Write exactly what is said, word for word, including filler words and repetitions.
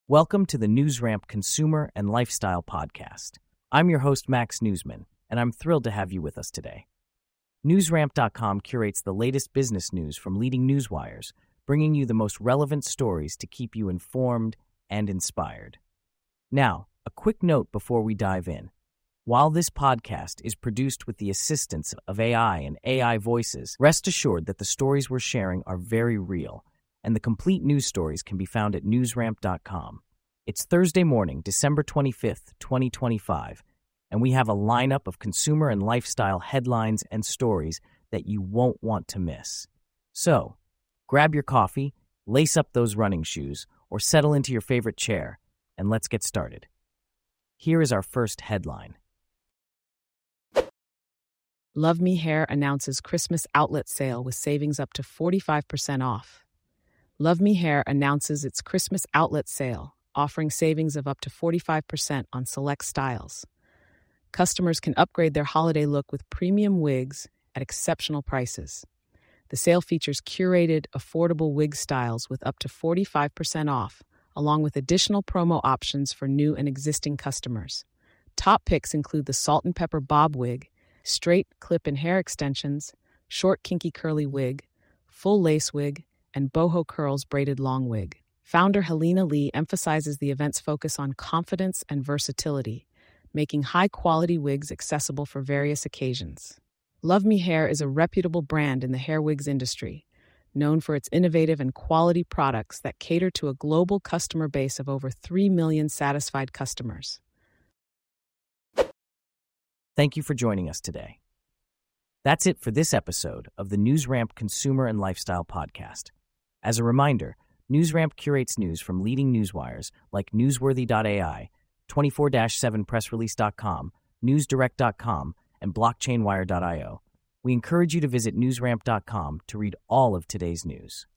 Welcome to the NewsRamp Consumer and Lifestyle Podcast. I'm your host, Max Newsman, and I'm thrilled to have you with us today. NewsRamp dot com curates the latest business news from leading newswires, bringing you the most relevant stories to keep you informed and inspired. Now, a quick note before we dive in. While this podcast is produced with the assistance of A I and A I voices, rest assured that the stories we're sharing are very real, and the complete news stories can be found at NewsRamp dot com. It's Thursday morning, December twenty-fifth, twenty twenty-five, and we have a lineup of consumer and lifestyle headlines and stories that you won't want to miss. So, grab your coffee, lace up those running shoes, or settle into your favorite chair, and let's get started. Here is our first headline. Love Me Hair announces Christmas outlet sale with savings up to forty-five percent off. Love Me Hair announces its Christmas outlet sale, offering savings of up to forty-five percent on select styles. Customers can upgrade their holiday look with premium wigs at exceptional prices. The sale features curated, affordable wig styles with up to forty-five percent off, along with additional promo options for new and existing customers. Top picks include the Salt and Pepper Bob wig, straight clip and hair extensions, short kinky curly wig, full lace wig, and boho curls braided long wig. Founder Helena Lee emphasizes the event's focus on confidence and versatility, making high-quality wigs accessible for various occasions. Love Me Hair is a reputable brand in the hair wigs industry, known for its innovative and quality products that cater to a global customer base of over three million satisfied customers. Thank you for joining us today. That's it for this episode of the NewsRamp Consumer and Lifestyle Podcast. As a reminder, NewsRamp curates news from leading newswires like Newsworthy dot A I, twenty-four seven press release dot com, NewsDirect dot com, and Blockchain Wire dot io. We encourage you to visit NewsRamp dot com to read all of today's news.